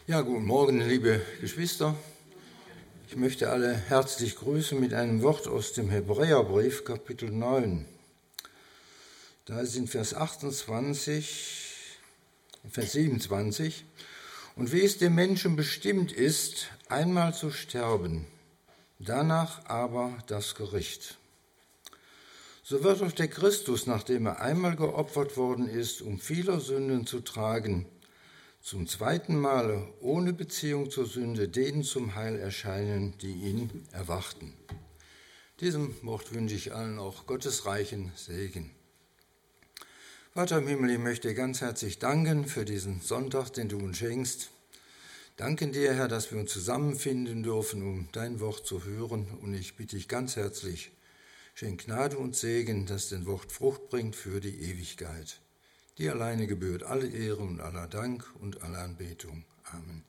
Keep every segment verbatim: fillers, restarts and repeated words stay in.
Ja, guten Morgen, liebe Geschwister. Ich möchte alle herzlich grüßen mit einem Wort aus dem Hebräerbrief, Kapitel neun. Da ist in Vers achtundzwanzig, Vers siebenundzwanzig. Und wie es dem Menschen bestimmt ist, einmal zu sterben, danach aber das Gericht. So wird auch der Christus, nachdem er einmal geopfert worden ist, um vieler Sünden zu tragen, zum zweiten Male ohne Beziehung zur Sünde denen zum Heil erscheinen, die ihn erwarten. Diesem Wort wünsche ich allen auch Gottes reichen Segen. Vater im Himmel, ich möchte dir ganz herzlich danken für diesen Sonntag, den du uns schenkst. Danke dir, Herr, dass wir uns zusammenfinden dürfen, um dein Wort zu hören. Und ich bitte dich ganz herzlich, schenk Gnade und Segen, dass dein Wort Frucht bringt für die Ewigkeit. Dir alleine gebührt alle Ehre und aller Dank und alle Anbetung. Amen.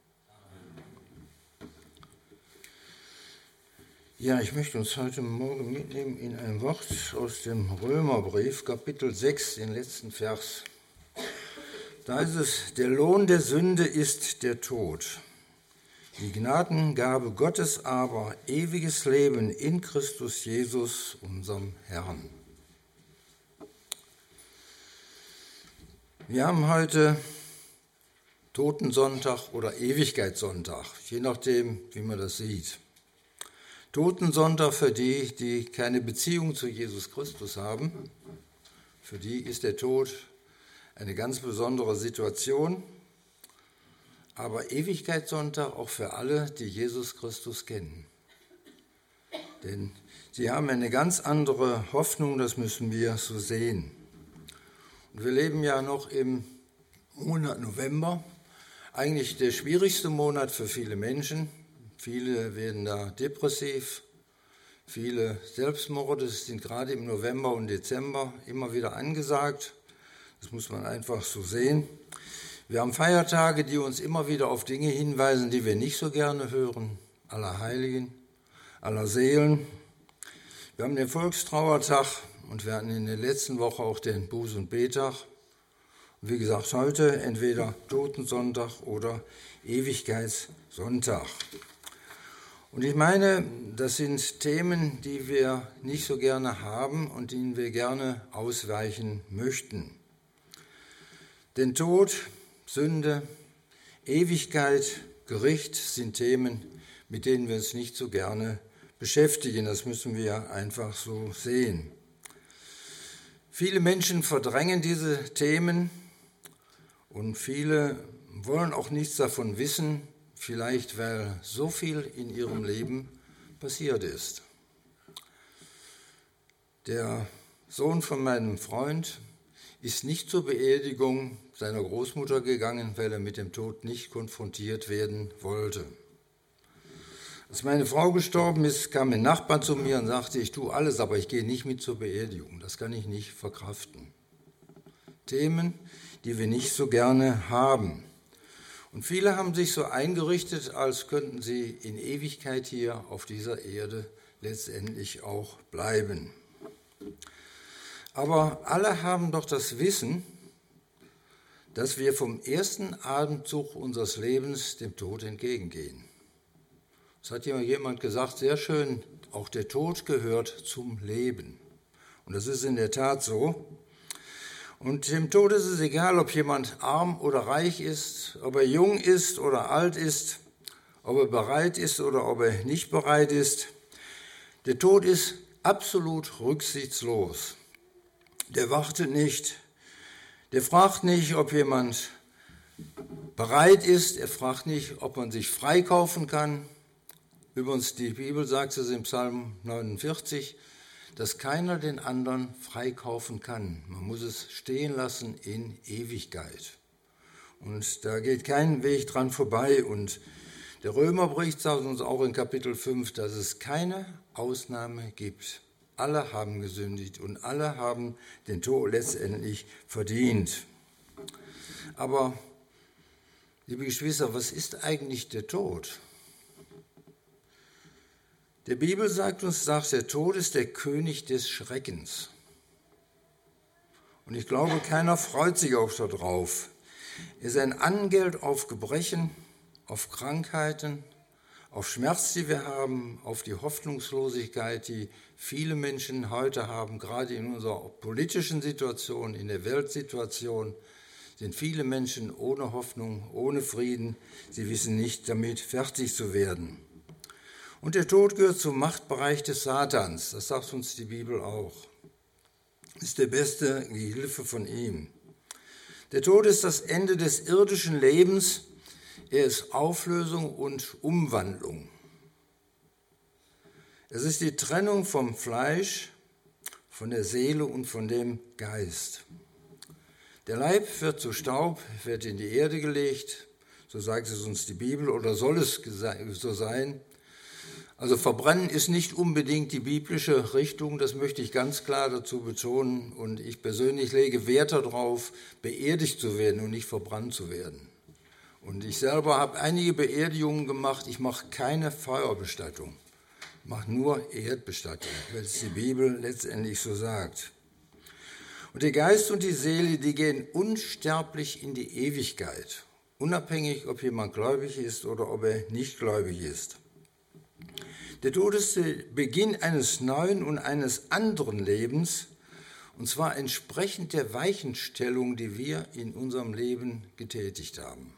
Ja, ich möchte uns heute Morgen mitnehmen in ein Wort aus dem Römerbrief, Kapitel sechs, den letzten Vers. Da ist es: Der Lohn der Sünde ist der Tod. Die Gnadengabe Gottes aber ewiges Leben in Christus Jesus, unserem Herrn. Wir haben heute Totensonntag oder Ewigkeitssonntag, je nachdem, wie man das sieht. Totensonntag für die, die keine Beziehung zu Jesus Christus haben. Für die ist der Tod eine ganz besondere Situation. Aber Ewigkeitssonntag auch für alle, die Jesus Christus kennen. Denn sie haben eine ganz andere Hoffnung, das müssen wir so sehen. Und wir leben ja noch im Monat November, eigentlich der schwierigste Monat für viele Menschen. Viele werden da depressiv, viele Selbstmorde sind gerade im November und Dezember immer wieder angesagt. Das muss man einfach so sehen. Wir haben Feiertage, die uns immer wieder auf Dinge hinweisen, die wir nicht so gerne hören. Allerheiligen, aller Seelen. Wir haben den Volkstrauertag. Und wir hatten in der letzten Woche auch den Buß- und Bettag. Und wie gesagt, heute entweder Totensonntag oder Ewigkeitssonntag. Und ich meine, das sind Themen, die wir nicht so gerne haben und denen wir gerne ausweichen möchten. Denn Tod, Sünde, Ewigkeit, Gericht sind Themen, mit denen wir uns nicht so gerne beschäftigen. Das müssen wir einfach so sehen. Viele Menschen verdrängen diese Themen und viele wollen auch nichts davon wissen, vielleicht weil so viel in ihrem Leben passiert ist. Der Sohn von meinem Freund ist nicht zur Beerdigung seiner Großmutter gegangen, weil er mit dem Tod nicht konfrontiert werden wollte. Als meine Frau gestorben ist, kam ein Nachbar zu mir und sagte, ich tue alles, aber ich gehe nicht mit zur Beerdigung. Das kann ich nicht verkraften. Themen, die wir nicht so gerne haben. Und viele haben sich so eingerichtet, als könnten sie in Ewigkeit hier auf dieser Erde letztendlich auch bleiben. Aber alle haben doch das Wissen, dass wir vom ersten Atemzug unseres Lebens dem Tod entgegengehen. Es hat jemand gesagt, sehr schön, auch der Tod gehört zum Leben. Und das ist in der Tat so. Und dem Tod ist es egal, ob jemand arm oder reich ist, ob er jung ist oder alt ist, ob er bereit ist oder ob er nicht bereit ist. Der Tod ist absolut rücksichtslos. Der wartet nicht, der fragt nicht, ob jemand bereit ist, er fragt nicht, ob man sich freikaufen kann. Übrigens, die Bibel sagt es im Psalm neunundvierzig, dass keiner den anderen freikaufen kann. Man muss es stehen lassen in Ewigkeit. Und da geht kein Weg dran vorbei. Und der Römerbrief sagt uns auch in Kapitel fünf, dass es keine Ausnahme gibt. Alle haben gesündigt und alle haben den Tod letztendlich verdient. Aber, liebe Geschwister, was ist eigentlich der Tod? Die Bibel sagt uns, sagt, der Tod ist der König des Schreckens. Und ich glaube, keiner freut sich auch darauf. Es ist ein Angeld auf Gebrechen, auf Krankheiten, auf Schmerz, die wir haben, auf die Hoffnungslosigkeit, die viele Menschen heute haben, gerade in unserer politischen Situation, in der Weltsituation, sind viele Menschen ohne Hoffnung, ohne Frieden. Sie wissen nicht, damit fertig zu werden. Und der Tod gehört zum Machtbereich des Satans, das sagt uns die Bibel auch. Ist der beste Gehilfe von ihm. Der Tod ist das Ende des irdischen Lebens, er ist Auflösung und Umwandlung. Es ist die Trennung vom Fleisch, von der Seele und von dem Geist. Der Leib wird zu Staub, wird in die Erde gelegt, so sagt es uns die Bibel, oder soll es so sein. Also verbrennen ist nicht unbedingt die biblische Richtung, das möchte ich ganz klar dazu betonen. Und ich persönlich lege Wert darauf, beerdigt zu werden und nicht verbrannt zu werden. Und ich selber habe einige Beerdigungen gemacht, ich mache keine Feuerbestattung, ich mache nur Erdbestattung, weil es die Bibel letztendlich so sagt. Und der Geist und die Seele, die gehen unsterblich in die Ewigkeit, unabhängig, ob jemand gläubig ist oder ob er nicht gläubig ist. Der Tod ist der Beginn eines neuen und eines anderen Lebens, und zwar entsprechend der Weichenstellung, die wir in unserem Leben getätigt haben.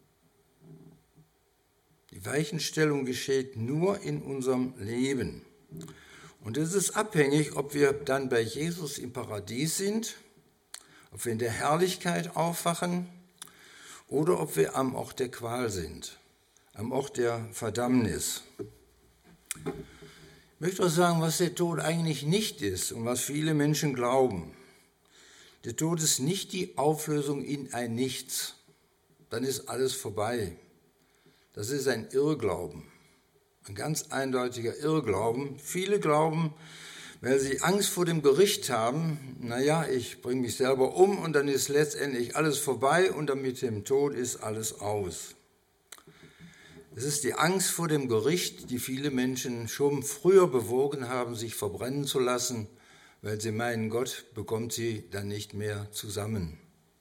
Die Weichenstellung geschieht nur in unserem Leben. Und es ist abhängig, ob wir dann bei Jesus im Paradies sind, ob wir in der Herrlichkeit aufwachen oder ob wir am Ort der Qual sind, am Ort der Verdammnis. Ich möchte auch sagen, was der Tod eigentlich nicht ist und was viele Menschen glauben. Der Tod ist nicht die Auflösung in ein Nichts. Dann ist alles vorbei. Das ist ein Irrglauben, ein ganz eindeutiger Irrglauben. Viele glauben, weil sie Angst vor dem Gericht haben, naja, ich bringe mich selber um und dann ist letztendlich alles vorbei und dann mit dem Tod ist alles aus. Es ist die Angst vor dem Gericht, die viele Menschen schon früher bewogen haben, sich verbrennen zu lassen, weil sie meinen, Gott bekommt sie dann nicht mehr zusammen.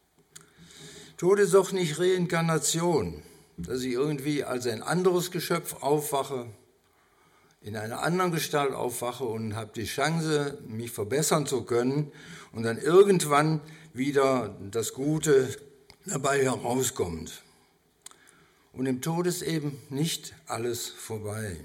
Tod ist auch nicht Reinkarnation, dass ich irgendwie als ein anderes Geschöpf aufwache, in einer anderen Gestalt aufwache und habe die Chance, mich verbessern zu können und dann irgendwann wieder das Gute dabei herauskommt. Und im Tod ist eben nicht alles vorbei.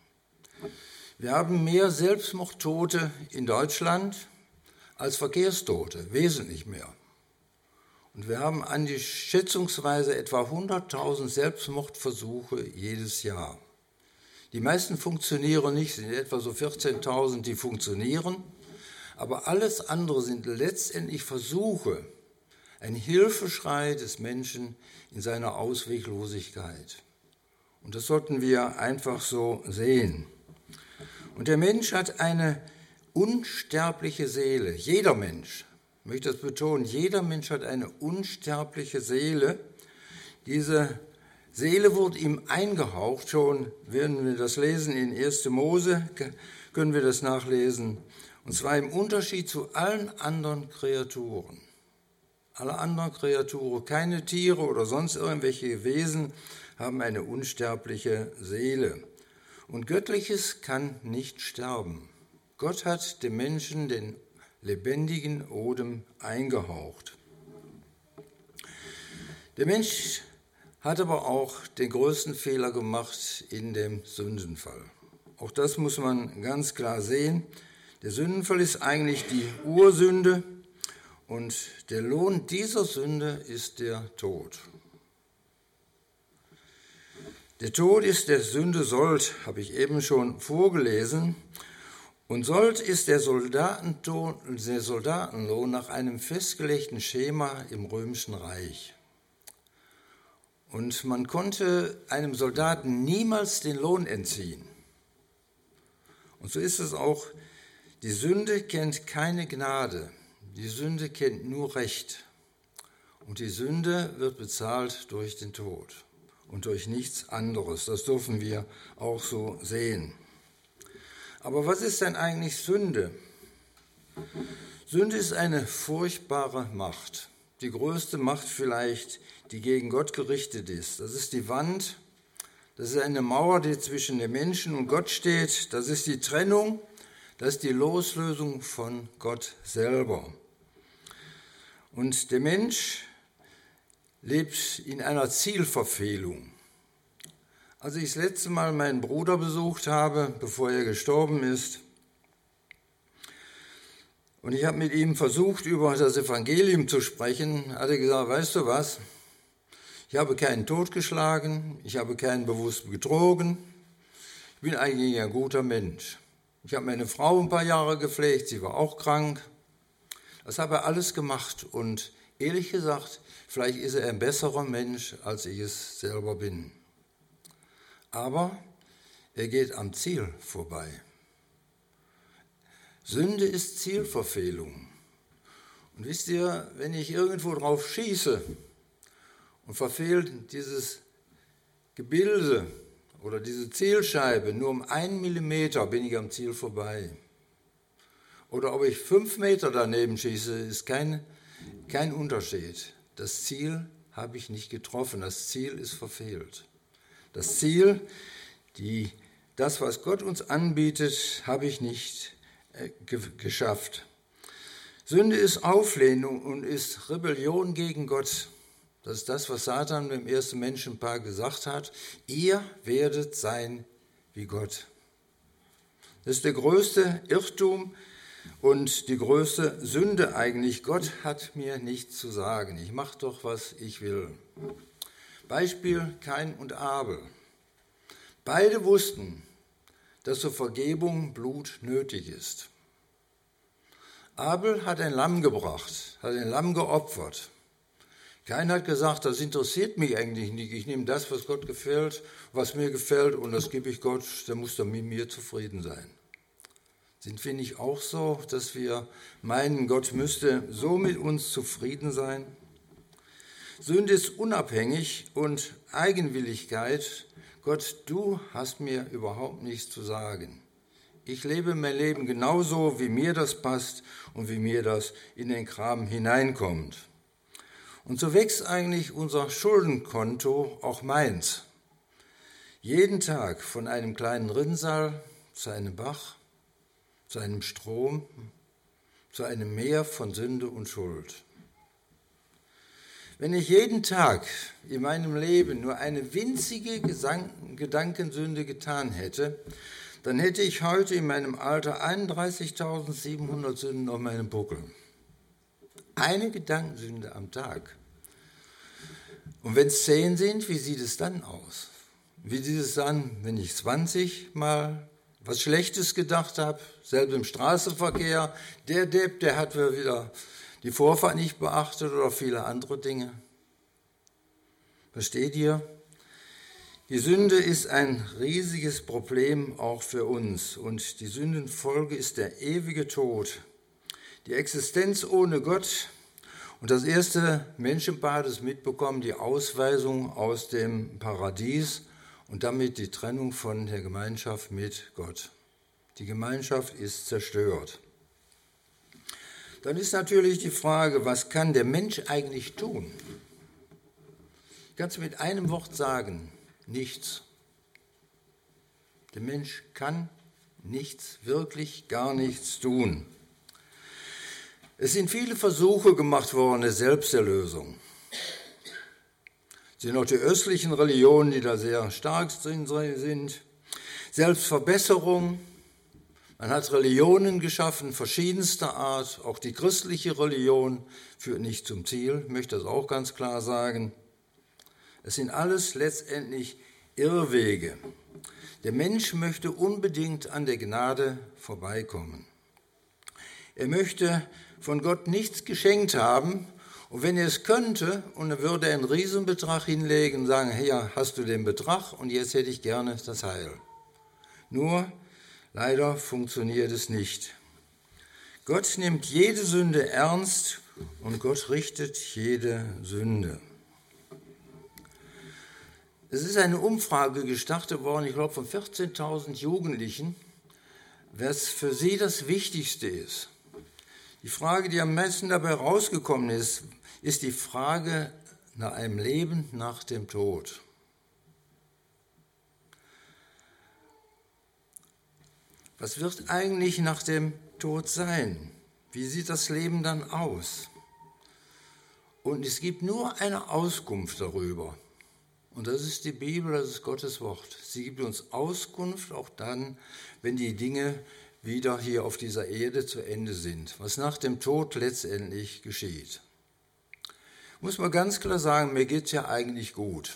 Wir haben mehr Selbstmordtote in Deutschland als Verkehrstote, wesentlich mehr. Und wir haben an die schätzungsweise etwa hunderttausend Selbstmordversuche jedes Jahr. Die meisten funktionieren nicht, es sind etwa so vierzehntausend, die funktionieren. Aber alles andere sind letztendlich Versuche, ein Hilfeschrei des Menschen in seiner Ausweglosigkeit. Und das sollten wir einfach so sehen. Und der Mensch hat eine unsterbliche Seele. Jeder Mensch, ich möchte das betonen, jeder Mensch hat eine unsterbliche Seele. Diese Seele wurde ihm eingehaucht, schon werden wir das lesen in erster Mose, können wir das nachlesen. Und zwar im Unterschied zu allen anderen Kreaturen. Alle anderen Kreaturen, keine Tiere oder sonst irgendwelche Wesen, haben eine unsterbliche Seele. Und Göttliches kann nicht sterben. Gott hat dem Menschen den lebendigen Odem eingehaucht. Der Mensch hat aber auch den größten Fehler gemacht in dem Sündenfall. Auch das muss man ganz klar sehen. Der Sündenfall ist eigentlich die Ursünde. Und der Lohn dieser Sünde ist der Tod. Der Tod ist der Sünde Sold, habe ich eben schon vorgelesen. Und Sold ist der, der Soldatenlohn nach einem festgelegten Schema im Römischen Reich. Und man konnte einem Soldaten niemals den Lohn entziehen. Und so ist es auch, die Sünde kennt keine Gnade. Die Sünde kennt nur Recht und die Sünde wird bezahlt durch den Tod und durch nichts anderes. Das dürfen wir auch so sehen. Aber was ist denn eigentlich Sünde? Sünde ist eine furchtbare Macht, die größte Macht vielleicht, die gegen Gott gerichtet ist. Das ist die Wand, Das ist eine Mauer, die zwischen dem Menschen und Gott steht. Das ist die Trennung, das ist die Loslösung von Gott selber. Und der Mensch lebt in einer Zielverfehlung. Als ich das letzte Mal meinen Bruder besucht habe, bevor er gestorben ist, und ich habe mit ihm versucht, über das Evangelium zu sprechen, hat er gesagt, weißt du was, ich habe keinen totgeschlagen, ich habe keinen bewusst betrogen, ich bin eigentlich ein guter Mensch. Ich habe meine Frau ein paar Jahre gepflegt, sie war auch krank. Das habe er alles gemacht und ehrlich gesagt, vielleicht ist er ein besserer Mensch, als ich es selber bin. Aber er geht am Ziel vorbei. Sünde ist Zielverfehlung. Und wisst ihr, wenn ich irgendwo drauf schieße und verfehle dieses Gebilde oder diese Zielscheibe nur um einen Millimeter, bin ich am Ziel vorbei. Oder ob ich fünf Meter daneben schieße, ist kein, kein Unterschied. Das Ziel habe ich nicht getroffen, das Ziel ist verfehlt. Das Ziel, die, das, was Gott uns anbietet, habe ich nicht äh, ge- geschafft. Sünde ist Auflehnung und ist Rebellion gegen Gott. Das ist das, was Satan beim ersten Menschenpaar gesagt hat. Ihr werdet sein wie Gott. Das ist der größte Irrtum und die größte Sünde eigentlich. Gott hat mir nichts zu sagen. Ich mache doch, was ich will. Beispiel Kain und Abel. Beide wussten, dass zur Vergebung Blut nötig ist. Abel hat ein Lamm gebracht, hat ein Lamm geopfert. Kain hat gesagt, das interessiert mich eigentlich nicht. Ich nehme das, was Gott gefällt, was mir gefällt, und das gebe ich Gott, der muss dann mit mir zufrieden sein. Sind wir nicht auch so, dass wir meinen, Gott müsste so mit uns zufrieden sein? Sünde ist unabhängig und Eigenwilligkeit. Gott, du hast mir überhaupt nichts zu sagen. Ich lebe mein Leben genauso, wie mir das passt und wie mir das in den Kram hineinkommt. Und so wächst eigentlich unser Schuldenkonto, auch meins. Jeden Tag von einem kleinen Rinnsal zu einem Bach, zu einem Strom, zu einem Meer von Sünde und Schuld. Wenn ich jeden Tag in meinem Leben nur eine winzige Gedankensünde getan hätte, dann hätte ich heute in meinem Alter einunddreißigtausendsiebenhundert Sünden auf meinem Buckel. Eine Gedankensünde am Tag. Und wenn es zehn sind, wie sieht es dann aus? Wie sieht es dann, wenn ich zwanzig Mal was Schlechtes gedacht habe, selbst im Straßenverkehr, der Depp, der hat wieder die Vorfahrt nicht beachtet oder viele andere Dinge. Versteht ihr? Die Sünde ist ein riesiges Problem auch für uns und die Sündenfolge ist der ewige Tod, die Existenz ohne Gott und das erste Menschenpaar hat es mitbekommen, die Ausweisung aus dem Paradies und damit die Trennung von der Gemeinschaft mit Gott. Die Gemeinschaft ist zerstört. Dann ist natürlich die Frage, was kann der Mensch eigentlich tun? Ich kann es mit einem Wort sagen, nichts. Der Mensch kann nichts, wirklich gar nichts tun. Es sind viele Versuche gemacht worden der Selbsterlösung. Es sind auch die östlichen Religionen, die da sehr stark sind. Selbstverbesserung. Man hat Religionen geschaffen, verschiedenster Art. Auch die christliche Religion führt nicht zum Ziel, ich möchte das auch ganz klar sagen. Es sind alles letztendlich Irrwege. Der Mensch möchte unbedingt an der Gnade vorbeikommen. Er möchte von Gott nichts geschenkt haben. Und wenn er es könnte, und er würde einen Riesenbetrag hinlegen und sagen, hey, ja, hast du den Betrag und jetzt hätte ich gerne das Heil. Nur leider funktioniert es nicht. Gott nimmt jede Sünde ernst und Gott richtet jede Sünde. Es ist eine Umfrage gestartet worden, ich glaube von vierzehntausend Jugendlichen, was für sie das Wichtigste ist. Die Frage, die am meisten dabei rausgekommen ist, ist die Frage nach einem Leben nach dem Tod. Was wird eigentlich nach dem Tod sein? Wie sieht das Leben dann aus? Und es gibt nur eine Auskunft darüber. Und das ist die Bibel, das ist Gottes Wort. Sie gibt uns Auskunft auch dann, wenn die Dinge wieder hier auf dieser Erde zu Ende sind, was nach dem Tod letztendlich geschieht. Ich muss mal ganz klar sagen, mir geht es ja eigentlich gut.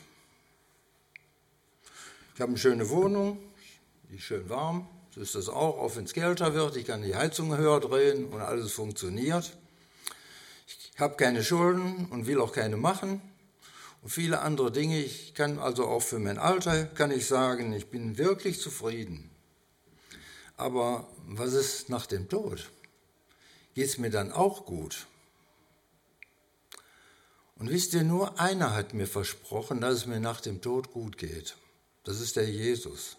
Ich habe eine schöne Wohnung, die ist schön warm, so ist das auch, auch wenn es kälter wird. Ich kann die Heizung höher drehen und alles funktioniert. Ich habe keine Schulden und will auch keine machen. Und viele andere Dinge. Ich kann also auch für mein Alter, kann ich sagen, ich bin wirklich zufrieden. Aber was ist nach dem Tod? Geht es mir dann auch gut? Und wisst ihr, nur einer hat mir versprochen, dass es mir nach dem Tod gut geht. Das ist der Jesus.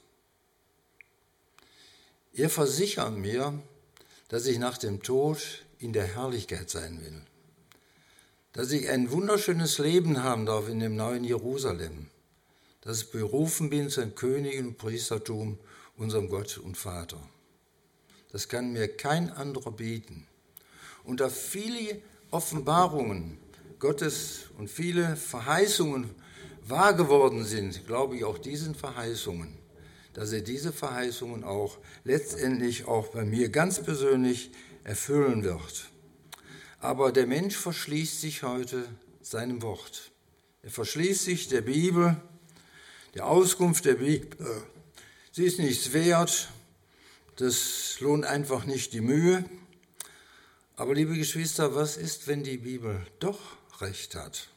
Er versichert mir, dass ich nach dem Tod in der Herrlichkeit sein will. Dass ich ein wunderschönes Leben haben darf in dem neuen Jerusalem, dass ich berufen bin zu einem König und Priestertum, unserem Gott und Vater. Das kann mir kein anderer bieten. Und da viele Offenbarungen Gottes und viele Verheißungen wahr geworden sind, glaube ich auch diesen Verheißungen, dass er diese Verheißungen auch letztendlich auch bei mir ganz persönlich erfüllen wird. Aber der Mensch verschließt sich heute seinem Wort. Er verschließt sich der Bibel, der Auskunft der Bibel. Sie ist nichts wert, das lohnt einfach nicht die Mühe. Aber liebe Geschwister, was ist, wenn die Bibel doch recht hat?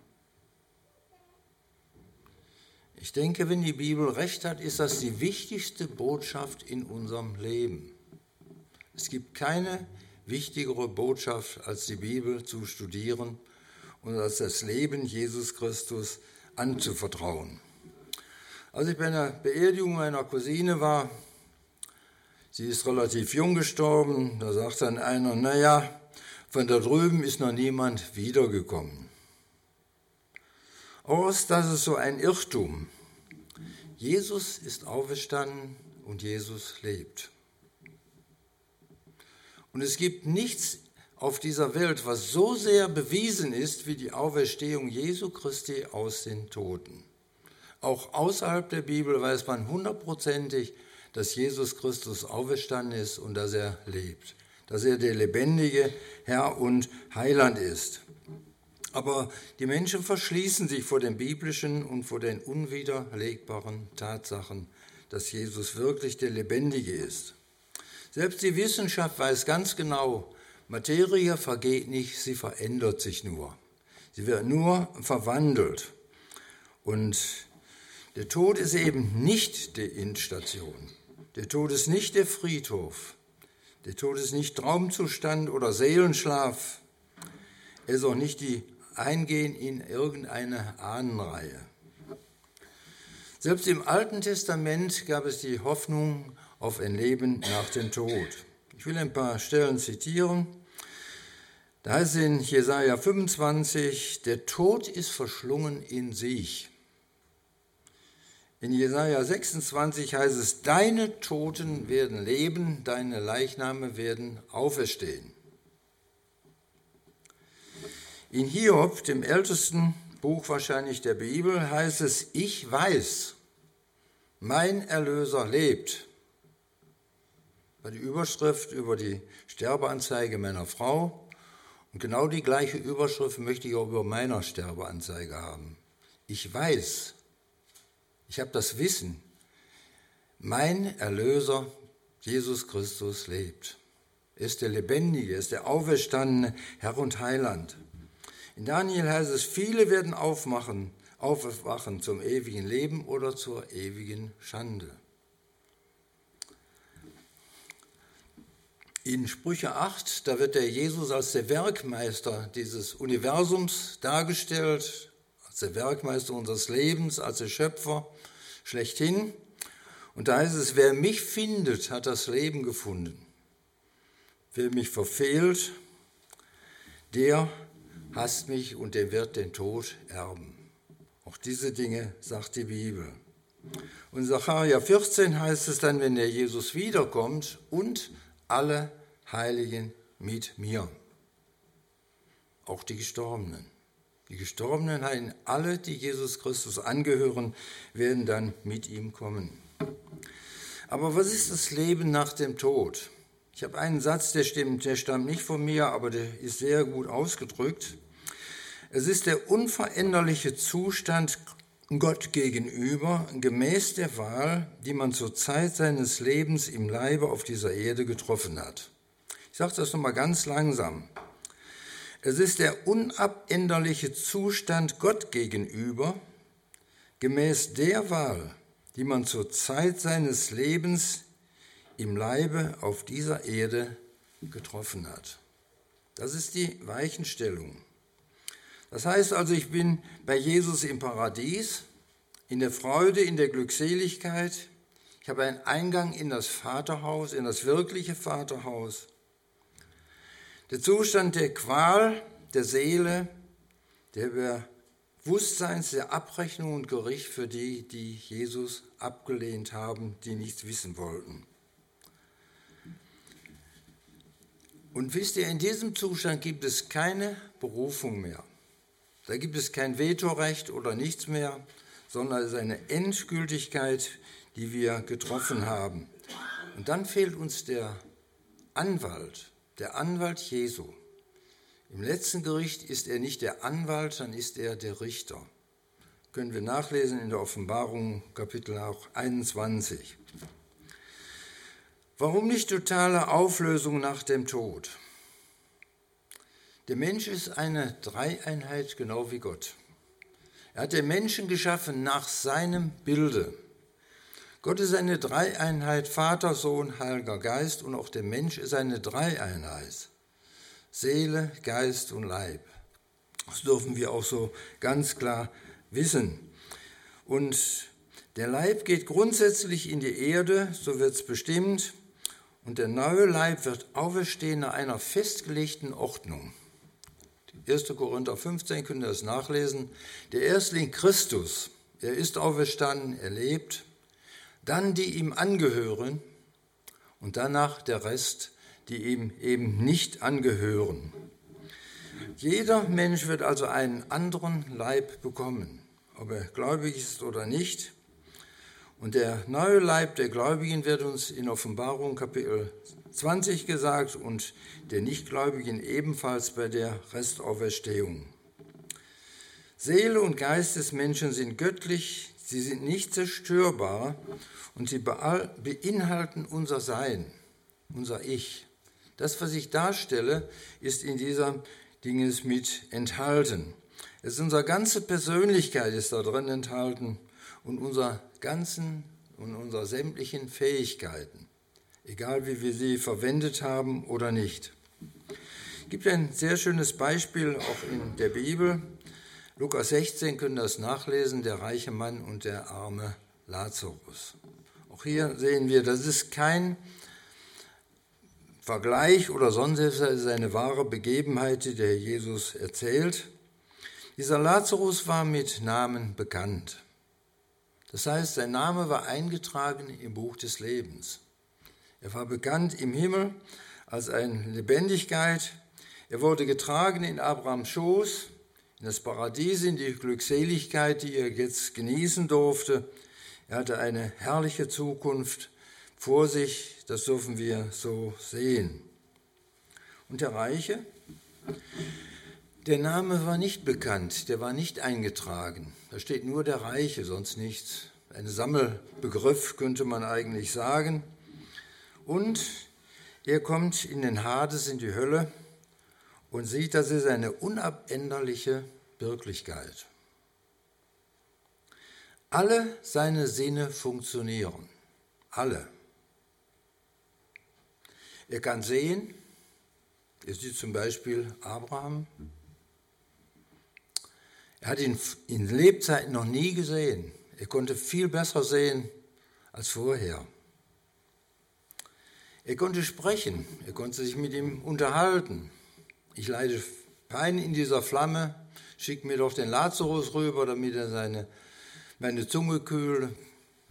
Ich denke, wenn die Bibel recht hat, ist das die wichtigste Botschaft in unserem Leben. Es gibt keine wichtigere Botschaft, als die Bibel zu studieren und als das Leben Jesus Christus anzuvertrauen. Als ich bei einer Beerdigung meiner Cousine war, sie ist relativ jung gestorben, da sagt dann einer, naja, von da drüben ist noch niemand wiedergekommen. Aber das ist so ein Irrtum. Jesus ist auferstanden und Jesus lebt. Und es gibt nichts auf dieser Welt, was so sehr bewiesen ist wie die Auferstehung Jesu Christi aus den Toten. Auch außerhalb der Bibel weiß man hundertprozentig, dass Jesus Christus auferstanden ist und dass er lebt, dass er der lebendige Herr und Heiland ist. Aber die Menschen verschließen sich vor den biblischen und vor den unwiderlegbaren Tatsachen, dass Jesus wirklich der Lebendige ist. Selbst die Wissenschaft weiß ganz genau, Materie vergeht nicht, sie verändert sich nur. Sie wird nur verwandelt. Und der Tod ist eben nicht die Endstation. Der Tod ist nicht der Friedhof. Der Tod ist nicht Traumzustand oder Seelenschlaf. Er ist auch nicht die Eingehen in irgendeine Ahnenreihe. Selbst im Alten Testament gab es die Hoffnung auf ein Leben nach dem Tod. Ich will ein paar Stellen zitieren. Da heißt es in Jesaja fünfundzwanzig, der Tod ist verschlungen in sich. In Jesaja sechsundzwanzig heißt es, deine Toten werden leben, deine Leichname werden auferstehen. In Hiob, dem ältesten Buch wahrscheinlich der Bibel, heißt es, ich weiß, mein Erlöser lebt. War die Überschrift über die Sterbeanzeige meiner Frau. Und genau die gleiche Überschrift möchte ich auch über meiner Sterbeanzeige haben. Ich weiß, ich habe das Wissen, mein Erlöser, Jesus Christus, lebt. Er ist der Lebendige, er ist der auferstandene Herr und Heiland. In Daniel heißt es, viele werden aufmachen, aufwachen zum ewigen Leben oder zur ewigen Schande. In Sprüche acht, da wird der Jesus als der Werkmeister dieses Universums dargestellt, als der Werkmeister unseres Lebens, als der Schöpfer schlechthin. Und da heißt es, wer mich findet, hat das Leben gefunden. Wer mich verfehlt, der hasst mich und der wird den Tod erben. Auch diese Dinge sagt die Bibel. Und in Sacharja vierzehn heißt es dann, wenn der Jesus wiederkommt und alle Heiligen mit mir. Auch die Gestorbenen. Die Gestorbenen Heiligen, alle, die Jesus Christus angehören, werden dann mit ihm kommen. Aber was ist das Leben nach dem Tod? Ich habe einen Satz, der stimmt, der stammt nicht von mir, aber der ist sehr gut ausgedrückt. Es ist der unveränderliche Zustand Gott gegenüber, gemäß der Wahl, die man zur Zeit seines Lebens im Leibe auf dieser Erde getroffen hat. Ich sage das nochmal ganz langsam. Es ist der unabänderliche Zustand Gott gegenüber, gemäß der Wahl, die man zur Zeit seines Lebens im Leibe auf dieser Erde getroffen hat. Das ist die Weichenstellung. Das heißt also, ich bin bei Jesus im Paradies, in der Freude, in der Glückseligkeit. Ich habe einen Eingang in das Vaterhaus, in das wirkliche Vaterhaus. Der Zustand der Qual, der Seele, der Bewusstseins, der Abrechnung und Gericht für die, die Jesus abgelehnt haben, die nichts wissen wollten. Und wisst ihr, in diesem Zustand gibt es keine Berufung mehr. Da gibt es kein Vetorecht oder nichts mehr, sondern es ist eine Endgültigkeit, die wir getroffen haben. Und dann fehlt uns der Anwalt, der Anwalt Jesu. Im letzten Gericht ist er nicht der Anwalt, dann ist er der Richter. Können wir nachlesen in der Offenbarung, Kapitel einundzwanzig. Warum nicht totale Auflösung nach dem Tod? Der Mensch ist eine Dreieinheit, genau wie Gott. Er hat den Menschen geschaffen nach seinem Bilde. Gott ist eine Dreieinheit, Vater, Sohn, Heiliger Geist, und auch der Mensch ist eine Dreieinheit. Seele, Geist und Leib. Das dürfen wir auch so ganz klar wissen. Und der Leib geht grundsätzlich in die Erde, so wird es bestimmt, und der neue Leib wird auferstehen nach einer festgelegten Ordnung. erster Korinther fünfzehn, könnt ihr das nachlesen. Der Erstling Christus, er ist auferstanden, er lebt. Dann die ihm angehören und danach der Rest, die ihm eben nicht angehören. Jeder Mensch wird also einen anderen Leib bekommen, ob er gläubig ist oder nicht. Und der neue Leib der Gläubigen wird uns in Offenbarung Kapitel zwanzig gesagt und der Nichtgläubigen ebenfalls bei der Restauferstehung. Seele und Geist des Menschen sind göttlich, sie sind nicht zerstörbar und sie beinhalten unser Sein, unser Ich. Das, was ich darstelle, ist in dieser Dinges mit enthalten. Es ist unsere ganze Persönlichkeit ist da drin enthalten und unser ganzen und unsere sämtlichen Fähigkeiten, egal wie wir sie verwendet haben oder nicht. Es gibt ein sehr schönes Beispiel auch in der Bibel. Lukas sechzehn können das nachlesen, der reiche Mann und der arme Lazarus. Auch hier sehen wir, das ist kein Vergleich oder sonst etwas, es ist eine wahre Begebenheit, die der Jesus erzählt. Dieser Lazarus war mit Namen bekannt. Das heißt, sein Name war eingetragen im Buch des Lebens. Er war bekannt im Himmel als eine Lebendigkeit. Er wurde getragen in Abrahams Schoß, in das Paradies, in die Glückseligkeit, die er jetzt genießen durfte. Er hatte eine herrliche Zukunft vor sich, das dürfen wir so sehen. Und der Reiche? Der Name war nicht bekannt, der war nicht eingetragen. Da steht nur der Reiche, sonst nichts. Ein Sammelbegriff könnte man eigentlich sagen. Und er kommt in den Hades, in die Hölle und sieht, das ist eine unabänderliche Wirklichkeit. Alle seine Sinne funktionieren, alle. Er kann sehen, er sieht zum Beispiel Abraham. Er hat ihn in Lebzeiten noch nie gesehen. Er konnte viel besser sehen als vorher. Er konnte sprechen, er konnte sich mit ihm unterhalten. Ich leide Pein in dieser Flamme, schick mir doch den Lazarus rüber, damit er seine, meine Zunge kühle.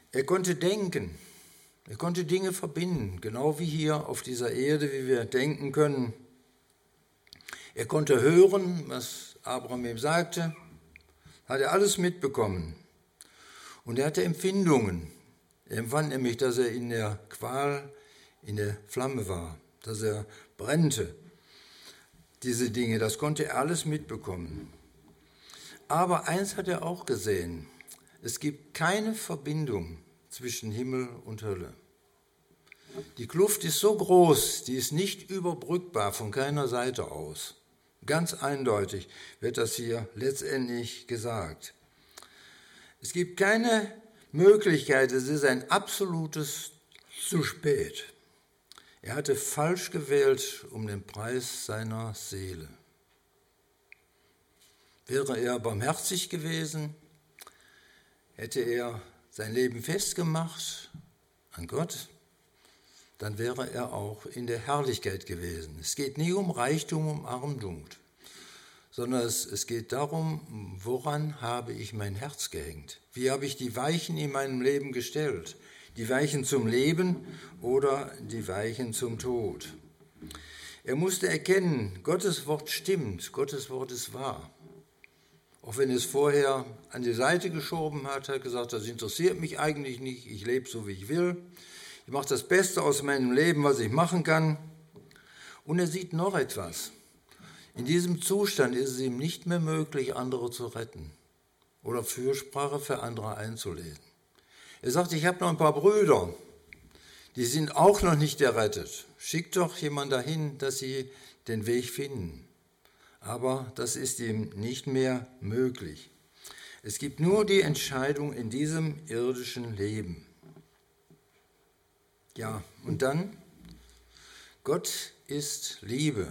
Er konnte denken, er konnte Dinge verbinden, genau wie hier auf dieser Erde, wie wir denken können. Er konnte hören, was Abraham ihm sagte, hat er alles mitbekommen. Und er hatte Empfindungen. Er empfand nämlich, dass er in der Qual, in der Flamme war, dass er brennte. Diese Dinge, das konnte er alles mitbekommen. Aber eins hat er auch gesehen: Es gibt keine Verbindung zwischen Himmel und Hölle. Die Kluft ist so groß, die ist nicht überbrückbar von keiner Seite aus. Ganz eindeutig wird das hier letztendlich gesagt. Es gibt keine Möglichkeit, es ist ein absolutes zu spät. Er hatte falsch gewählt um den Preis seiner Seele. Wäre er barmherzig gewesen, hätte er sein Leben festgemacht an Gott, dann wäre er auch in der Herrlichkeit gewesen. Es geht nie um Reichtum, um Armut, sondern es, es geht darum, woran habe ich mein Herz gehängt? Wie habe ich die Weichen in meinem Leben gestellt? Die Weichen zum Leben oder die Weichen zum Tod? Er musste erkennen, Gottes Wort stimmt, Gottes Wort ist wahr. Auch wenn es vorher an die Seite geschoben hat, hat gesagt, das interessiert mich eigentlich nicht, ich lebe so, wie ich will. Ich mache das Beste aus meinem Leben, was ich machen kann. Und er sieht noch etwas. In diesem Zustand ist es ihm nicht mehr möglich, andere zu retten oder Fürsprache für andere einzulesen. Er sagt, ich habe noch ein paar Brüder, die sind auch noch nicht errettet. Schickt doch jemand dahin, dass sie den Weg finden. Aber das ist ihm nicht mehr möglich. Es gibt nur die Entscheidung in diesem irdischen Leben. Ja, und dann, Gott ist Liebe.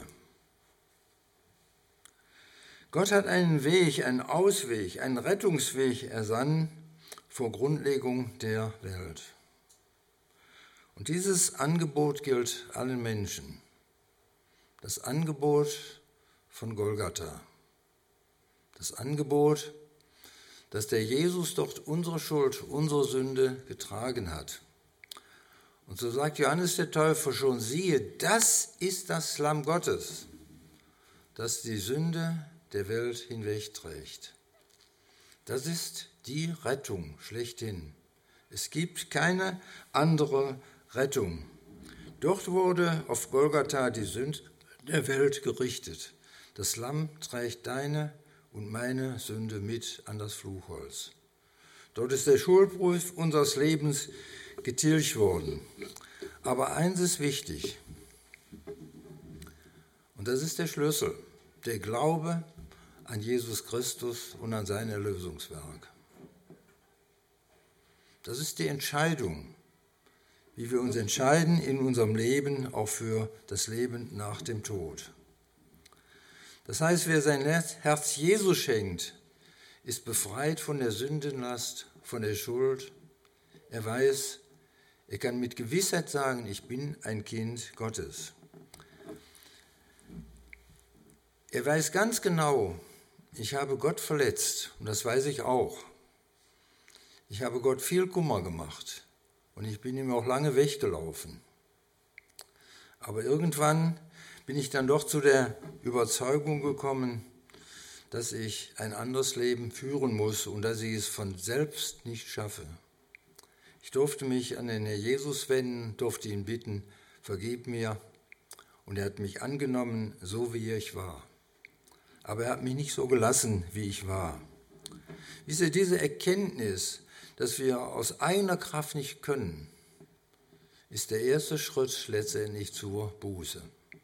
Gott hat einen Weg, einen Ausweg, einen Rettungsweg ersann vor Grundlegung der Welt. Und dieses Angebot gilt allen Menschen. Das Angebot von Golgatha. Das Angebot, dass der Jesus dort unsere Schuld, unsere Sünde getragen hat. Und so sagt Johannes der Täufer schon, siehe, das ist das Lamm Gottes, das die Sünde der Welt hinwegträgt. Das ist die Rettung schlechthin. Es gibt keine andere Rettung. Dort wurde auf Golgatha die Sünde der Welt gerichtet. Das Lamm trägt deine und meine Sünde mit an das Fluchholz. Dort ist der Schuldbrief unseres Lebens getilgt worden. Aber eins ist wichtig, und das ist der Schlüssel, der Glaube an Jesus Christus und an sein Erlösungswerk. Das ist die Entscheidung, wie wir uns entscheiden in unserem Leben, auch für das Leben nach dem Tod. Das heißt, wer sein Herz Jesus schenkt, ist befreit von der Sündenlast, von der Schuld. Er weiß, er kann mit Gewissheit sagen, ich bin ein Kind Gottes. Er weiß ganz genau, ich habe Gott verletzt, und das weiß ich auch. Ich habe Gott viel Kummer gemacht und ich bin ihm auch lange weggelaufen. Aber irgendwann bin ich dann doch zu der Überzeugung gekommen, dass ich ein anderes Leben führen muss und dass ich es von selbst nicht schaffe. Ich durfte mich an den Herrn Jesus wenden, durfte ihn bitten, vergib mir. Und er hat mich angenommen, so wie ich war. Aber er hat mich nicht so gelassen, wie ich war. Wisst ihr, diese Erkenntnis, dass wir aus eigener Kraft nicht können, ist der erste Schritt letztendlich zur Buße.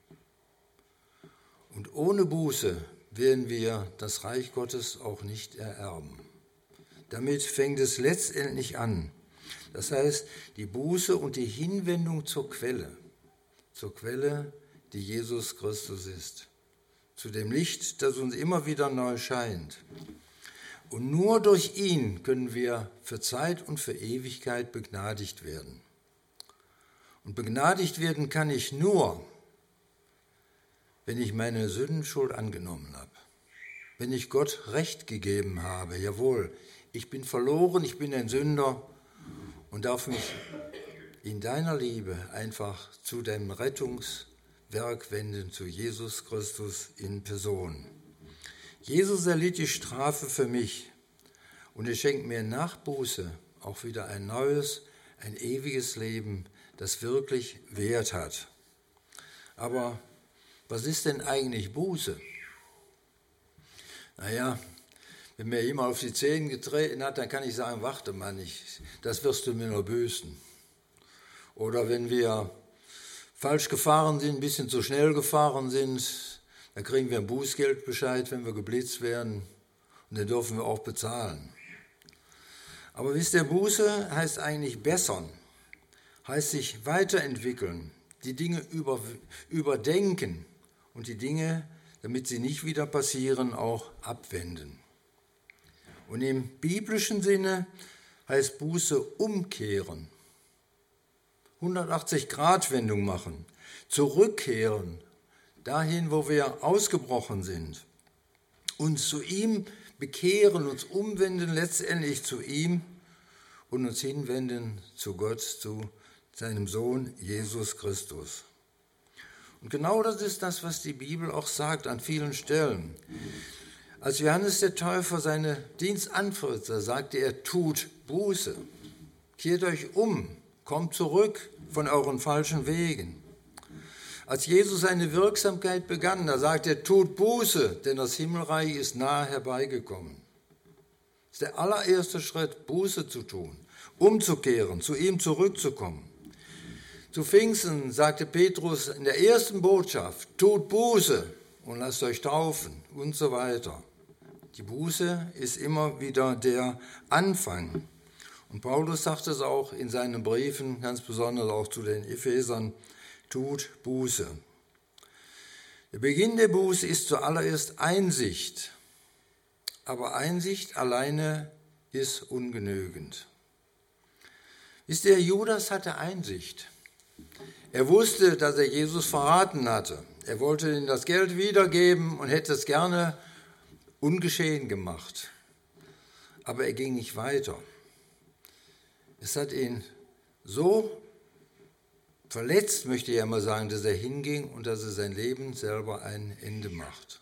Und ohne Buße werden wir das Reich Gottes auch nicht ererben. Damit fängt es letztendlich an. Das heißt, die Buße und die Hinwendung zur Quelle, zur Quelle, die Jesus Christus ist, zu dem Licht, das uns immer wieder neu scheint. Und nur durch ihn können wir für Zeit und für Ewigkeit begnadigt werden. Und begnadigt werden kann ich nur, wenn ich meine Sündenschuld angenommen habe, wenn ich Gott Recht gegeben habe, jawohl, ich bin verloren, ich bin ein Sünder und darf mich in deiner Liebe einfach zu deinem Rettungswerk wenden, zu Jesus Christus in Person. Jesus erlitt die Strafe für mich und er schenkt mir nach Buße auch wieder ein neues, ein ewiges Leben, das wirklich Wert hat. Aber was ist denn eigentlich Buße? Naja, wenn mir jemand auf die Zähne getreten hat, dann kann ich sagen, warte mal nicht, das wirst du mir nur büßen. Oder wenn wir falsch gefahren sind, ein bisschen zu schnell gefahren sind, dann kriegen wir einen Bußgeldbescheid, wenn wir geblitzt werden, und den dürfen wir auch bezahlen. Aber wisst ihr, Buße heißt eigentlich bessern, heißt sich weiterentwickeln, die Dinge über, überdenken und die Dinge, damit sie nicht wieder passieren, auch abwenden. Und im biblischen Sinne heißt Buße umkehren, hundertachtzig-Grad-Wendung machen, zurückkehren, dahin, wo wir ausgebrochen sind, uns zu ihm bekehren, uns umwenden letztendlich zu ihm und uns hinwenden zu Gott, zu seinem Sohn Jesus Christus. Und genau das ist das, was die Bibel auch sagt an vielen Stellen. Als Johannes der Täufer seinen Dienst anführte, sagte er, tut Buße, kehrt euch um, kommt zurück von euren falschen Wegen. Als Jesus seine Wirksamkeit begann, da sagte er, tut Buße, denn das Himmelreich ist nahe herbeigekommen. Das ist der allererste Schritt, Buße zu tun, umzukehren, zu ihm zurückzukommen. Zu Pfingsten sagte Petrus in der ersten Botschaft, tut Buße und lasst euch taufen und so weiter. Die Buße ist immer wieder der Anfang. Und Paulus sagt es auch in seinen Briefen, ganz besonders auch zu den Ephesern, tut Buße. Der Beginn der Buße ist zuallererst Einsicht, aber Einsicht alleine ist ungenügend. Wisst ihr, Judas hatte Einsicht. Er wusste, dass er Jesus verraten hatte. Er wollte ihm das Geld wiedergeben und hätte es gerne ungeschehen gemacht. Aber er ging nicht weiter. Es hat ihn so verletzt, möchte ich ja mal sagen, dass er hinging und dass er sein Leben selber ein Ende macht.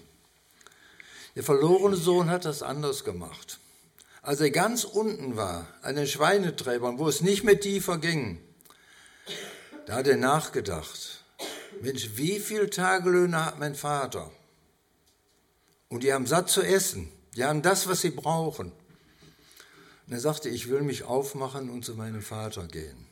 Der verlorene Sohn hat das anders gemacht. Als er ganz unten war, an den Schweinetreibern, wo es nicht mehr tiefer ging, da hat er nachgedacht, Mensch, wie viele Tagelöhne hat mein Vater? Und die haben satt zu essen, die haben das, was sie brauchen. Und er sagte, ich will mich aufmachen und zu meinem Vater gehen.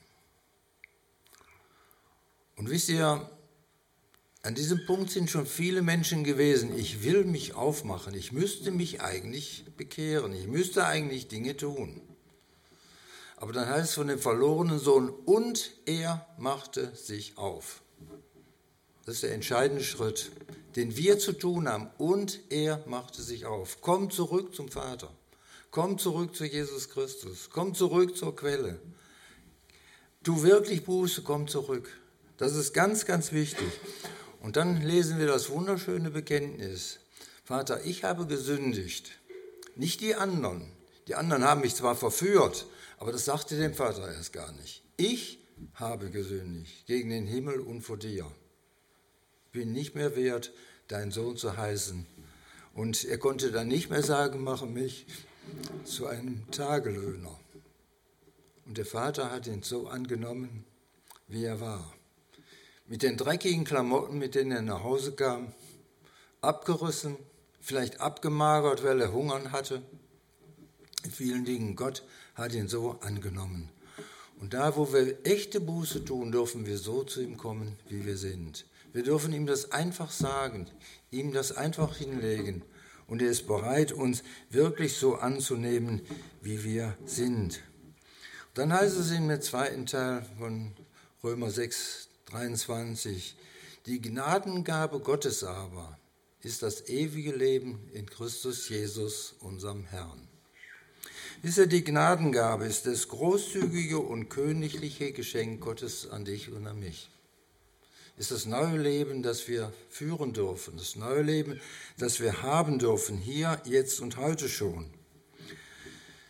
Und wisst ihr, an diesem Punkt sind schon viele Menschen gewesen. Ich will mich aufmachen, ich müsste mich eigentlich bekehren, ich müsste eigentlich Dinge tun. Aber dann heißt es von dem verlorenen Sohn, und er machte sich auf. Das ist der entscheidende Schritt, den wir zu tun haben. Und er machte sich auf. Komm zurück zum Vater. Komm zurück zu Jesus Christus. Komm zurück zur Quelle. Tu wirklich Buße, komm zurück. Das ist ganz, ganz wichtig. Und dann lesen wir das wunderschöne Bekenntnis. Vater, ich habe gesündigt. Nicht die anderen. Die anderen haben mich zwar verführt, aber das sagte dem Vater erst gar nicht. Ich habe gesündigt gegen den Himmel und vor dir. Ich bin nicht mehr wert, dein Sohn zu heißen. Und er konnte dann nicht mehr sagen, mache mich zu einem Tagelöhner. Und der Vater hat ihn so angenommen, wie er war. Mit den dreckigen Klamotten, mit denen er nach Hause kam, abgerissen, vielleicht abgemagert, weil er Hungern hatte. In vielen Dingen, Gott hat ihn so angenommen. Und da, wo wir echte Buße tun, dürfen wir so zu ihm kommen, wie wir sind. Wir dürfen ihm das einfach sagen, ihm das einfach hinlegen. Und er ist bereit, uns wirklich so anzunehmen, wie wir sind. Dann heißt es in dem zweiten Teil von Römer sechs, dreiundzwanzig, die Gnadengabe Gottes aber ist das ewige Leben in Christus Jesus, unserem Herrn. Wisst ihr, die Gnadengabe ist das großzügige und königliche Geschenk Gottes an dich und an mich. Ist das neue Leben, das wir führen dürfen, das neue Leben, das wir haben dürfen, hier, jetzt und heute schon.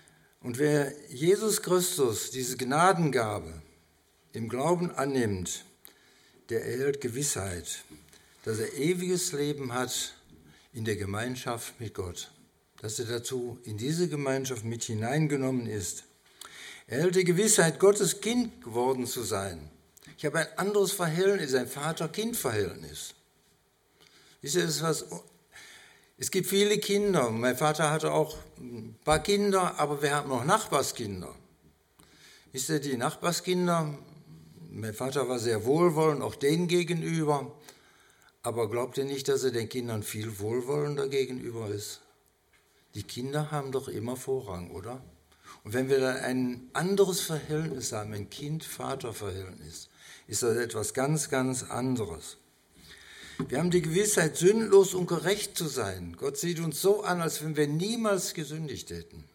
Und wer Jesus Christus, diese Gnadengabe, im Glauben annimmt, der erhält Gewissheit, dass er ewiges Leben hat in der Gemeinschaft mit Gott, dass er dazu in diese Gemeinschaft mit hineingenommen ist. Er erhält die Gewissheit, Gottes Kind geworden zu sein. Ich habe ein anderes Verhältnis, ein Vater-Kind-Verhältnis. Wisst ihr, das ist was, es gibt viele Kinder. Mein Vater hatte auch ein paar Kinder, aber wir haben noch Nachbarskinder. Wisst ihr, die Nachbarskinder, mein Vater war sehr wohlwollend, auch denen gegenüber. Aber glaubt ihr nicht, dass er den Kindern viel wohlwollender gegenüber ist? Die Kinder haben doch immer Vorrang, oder? Und wenn wir dann ein anderes Verhältnis haben, ein Kind-Vater-Verhältnis, ist das etwas ganz, ganz anderes. Wir haben die Gewissheit, sündlos und gerecht zu sein. Gott sieht uns so an, als wenn wir niemals gesündigt hätten.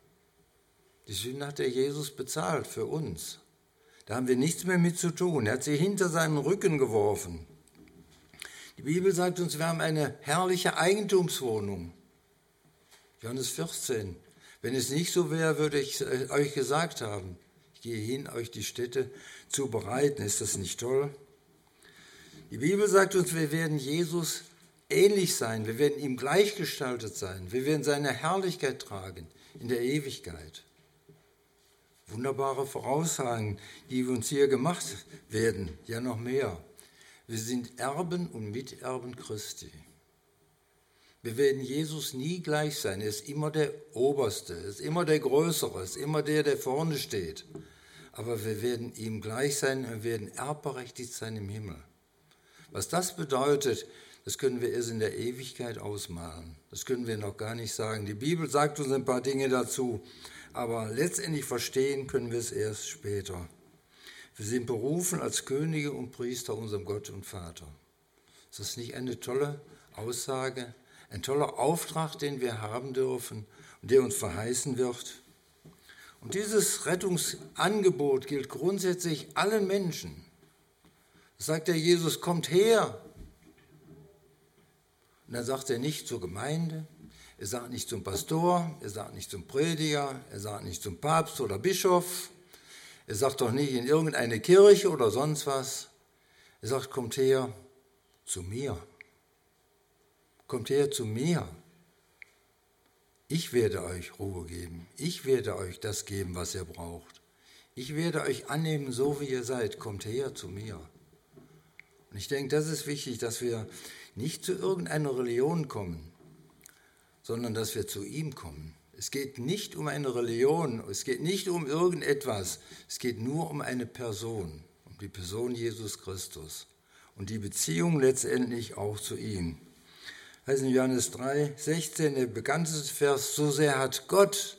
Die Sünde hat der Jesus bezahlt für uns. Da haben wir nichts mehr mit zu tun. Er hat sie hinter seinen Rücken geworfen. Die Bibel sagt uns, wir haben eine herrliche Eigentumswohnung. Johannes vierzehn. Wenn es nicht so wäre, würde ich euch gesagt haben, ich gehe hin, euch die Städte zu bereiten. Ist das nicht toll? Die Bibel sagt uns, wir werden Jesus ähnlich sein, wir werden ihm gleichgestaltet sein, wir werden seine Herrlichkeit tragen in der Ewigkeit. Wunderbare Voraussagen, die uns hier gemacht werden, ja noch mehr. Wir sind Erben und Miterben Christi. Wir werden Jesus nie gleich sein. Er ist immer der Oberste, er ist immer der Größere, er ist immer der, der vorne steht. Aber wir werden ihm gleich sein und werden erbberechtigt sein im Himmel. Was das bedeutet, das können wir erst in der Ewigkeit ausmalen. Das können wir noch gar nicht sagen. Die Bibel sagt uns ein paar Dinge dazu, aber letztendlich verstehen können wir es erst später. Wir sind berufen als Könige und Priester unserem Gott und Vater. Ist das nicht eine tolle Aussage? Ein toller Auftrag, den wir haben dürfen und der uns verheißen wird. Und dieses Rettungsangebot gilt grundsätzlich allen Menschen. Das sagt der Jesus, kommt her. Und dann sagt er nicht zur Gemeinde, er sagt nicht zum Pastor, er sagt nicht zum Prediger, er sagt nicht zum Papst oder Bischof, er sagt doch nicht in irgendeine Kirche oder sonst was. Er sagt, kommt her zu mir. Kommt her zu mir. Ich werde euch Ruhe geben. Ich werde euch das geben, was ihr braucht. Ich werde euch annehmen, so wie ihr seid. Kommt her zu mir. Und ich denke, das ist wichtig, dass wir nicht zu irgendeiner Religion kommen, sondern dass wir zu ihm kommen. Es geht nicht um eine Religion, es geht nicht um irgendetwas, es geht nur um eine Person, um die Person Jesus Christus und die Beziehung letztendlich auch zu ihm. Also in Johannes drei, sechzehn, der bekannteste Vers, so sehr hat Gott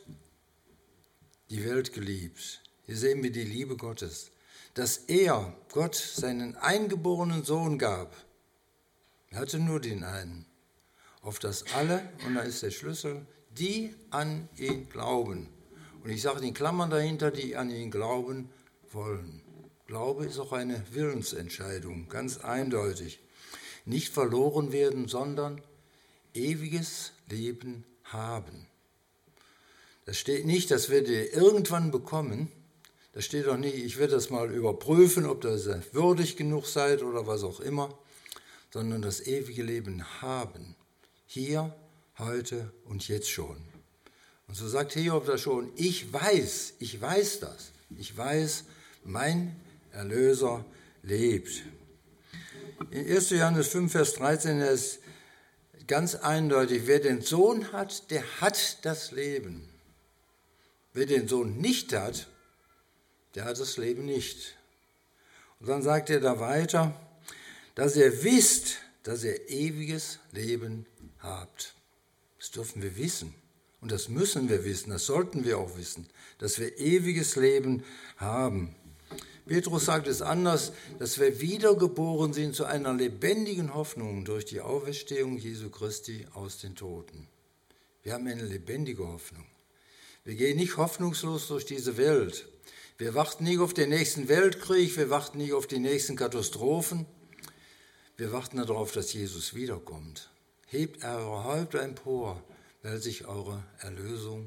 die Welt geliebt. Hier sehen wir die Liebe Gottes, dass er, Gott, seinen eingeborenen Sohn gab. Er hatte nur den einen, auf das alle, und da ist der Schlüssel, die an ihn glauben. Und ich sage in Klammern dahinter, die an ihn glauben wollen. Glaube ist auch eine Willensentscheidung, ganz eindeutig. Nicht verloren werden, sondern ewiges Leben haben. Das steht nicht, dass wir die irgendwann bekommen. Da steht auch nicht, ich werde das mal überprüfen, ob das würdig genug seid oder was auch immer, sondern das ewige Leben haben. Hier, heute und jetzt schon. Und so sagt Hiob da schon, ich weiß, ich weiß das. Ich weiß, mein Erlöser lebt. In erster Johannes fünf, Vers dreizehn ist ganz eindeutig, wer den Sohn hat, der hat das Leben. Wer den Sohn nicht hat, der hat das Leben nicht. Und dann sagt er da weiter, dass ihr wisst, dass ihr ewiges Leben habt. Das dürfen wir wissen. Und das müssen wir wissen, das sollten wir auch wissen, dass wir ewiges Leben haben. Petrus sagt es anders, dass wir wiedergeboren sind zu einer lebendigen Hoffnung durch die Auferstehung Jesu Christi aus den Toten. Wir haben eine lebendige Hoffnung. Wir gehen nicht hoffnungslos durch diese Welt. Wir warten nicht auf den nächsten Weltkrieg, wir warten nicht auf die nächsten Katastrophen. Wir warten darauf, dass Jesus wiederkommt. Hebt eure Häupter empor, weil sich eure Erlösung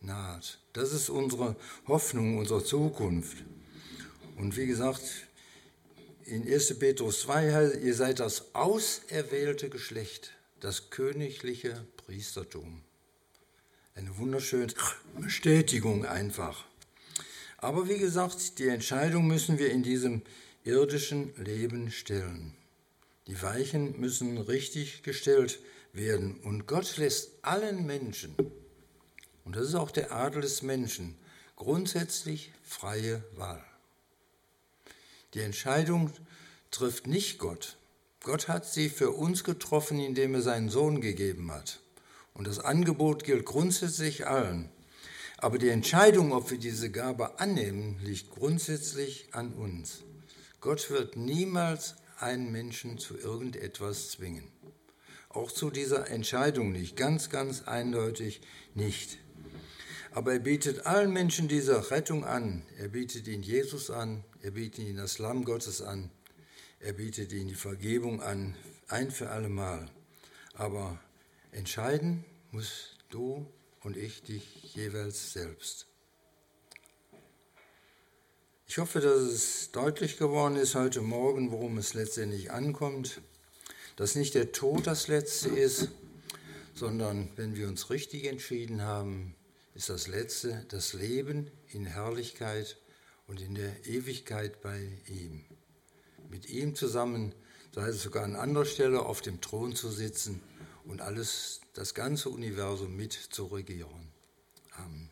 naht. Das ist unsere Hoffnung, unsere Zukunft. Und wie gesagt, in erster Petrus zwei heißt, ihr seid das auserwählte Geschlecht, das königliche Priestertum. Eine wunderschöne Bestätigung einfach. Aber wie gesagt, die Entscheidung müssen wir in diesem irdischen Leben stellen. Die Weichen müssen richtig gestellt werden. Und Gott lässt allen Menschen, und das ist auch der Adel des Menschen, grundsätzlich freie Wahl. Die Entscheidung trifft nicht Gott. Gott hat sie für uns getroffen, indem er seinen Sohn gegeben hat. Und das Angebot gilt grundsätzlich allen. Aber die Entscheidung, ob wir diese Gabe annehmen, liegt grundsätzlich an uns. Gott wird niemals einen Menschen zu irgendetwas zwingen. Auch zu dieser Entscheidung nicht, ganz, ganz eindeutig nicht. Aber er bietet allen Menschen diese Rettung an. Er bietet ihnen Jesus an, er bietet ihnen das Lamm Gottes an, er bietet ihnen die Vergebung an, ein für alle Mal. Aber entscheiden musst du und ich dich jeweils selbst. Ich hoffe, dass es deutlich geworden ist heute Morgen, worum es letztendlich ankommt, dass nicht der Tod das Letzte ist, sondern wenn wir uns richtig entschieden haben, ist das Letzte das Leben in Herrlichkeit und in der Ewigkeit bei ihm. Mit ihm zusammen, sei es sogar an anderer Stelle, auf dem Thron zu sitzen und alles, das ganze Universum mit zu regieren. Amen.